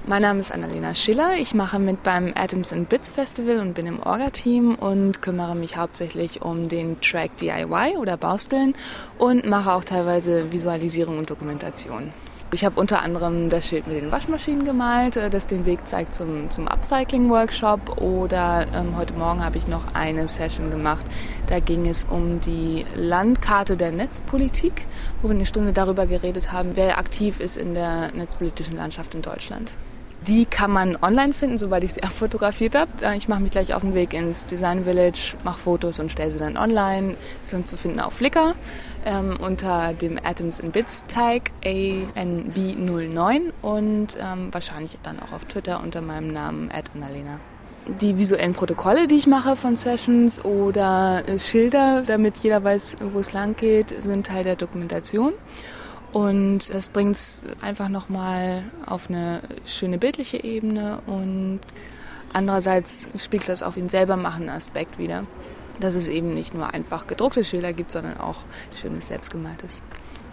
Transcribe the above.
Mein Name ist Annalena Schiller. Ich mache mit beim Atoms & Bits Festival und bin im Orga-Team und kümmere mich hauptsächlich um den Track DIY oder Basteln und mache auch teilweise Visualisierung und Dokumentation. Ich habe unter anderem das Schild mit den Waschmaschinen gemalt, das den Weg zeigt zum Upcycling-Workshop. Oder heute Morgen habe ich noch eine Session gemacht. Da ging es um die Landkarte der Netzpolitik, wo wir eine Stunde darüber geredet haben, wer aktiv ist in der netzpolitischen Landschaft in Deutschland. Die kann man online finden, soweit ich sie abfotografiert habe. Ich mache mich gleich auf den Weg ins Design Village, mache Fotos und stelle sie dann online. Sie sind zu finden auf Flickr unter dem Atoms & Bits Tag ANB09 und wahrscheinlich dann auch auf Twitter unter meinem Namen @Annalena. Die visuellen Protokolle, die ich mache von Sessions oder Schilder, damit jeder weiß, wo es lang geht, sind Teil der Dokumentation. Und das bringt es einfach nochmal auf eine schöne bildliche Ebene und andererseits spiegelt das auch den selbermachenden Aspekt wider, dass es eben nicht nur einfach gedruckte Schilder gibt, sondern auch schönes Selbstgemaltes.